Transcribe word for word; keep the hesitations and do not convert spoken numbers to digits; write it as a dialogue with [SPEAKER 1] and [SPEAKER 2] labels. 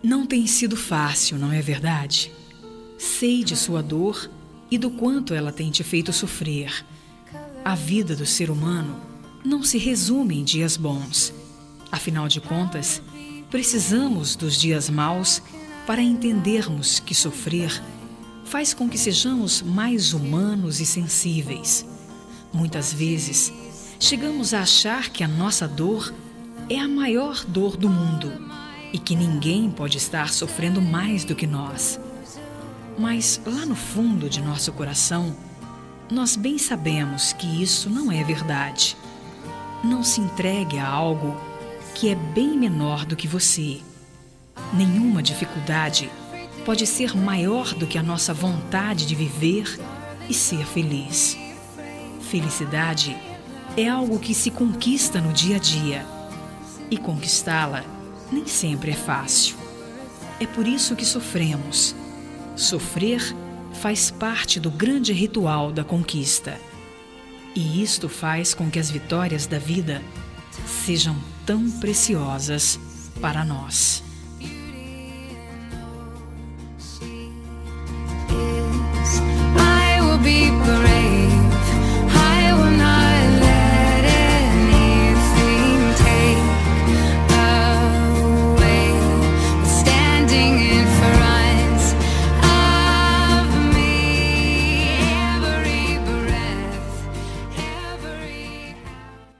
[SPEAKER 1] Não tem sido fácil, não é verdade? Sei de sua dor e do quanto ela tem te feito sofrer. A vida do ser humano não se resume em dias bons. Afinal de contas, precisamos dos dias maus para entendermos que sofrer faz com que sejamos mais humanos e sensíveis. Muitas vezes, chegamos a achar que a nossa dor é a maior dor do mundo e que ninguém pode estar sofrendo mais do que nós. Mas lá no fundo de nosso coração, nós bem sabemos que isso não é verdade. Não se entregue a algo que é bem menor do que você. Nenhuma dificuldade pode ser maior do que a nossa vontade de viver e ser feliz. Felicidade é algo que se conquista no dia a dia, e conquistá-la nem sempre é fácil. É por isso que sofremos. Sofrer faz parte do grande ritual da conquista. E isto faz com que as vitórias da vida sejam tão preciosas para nós.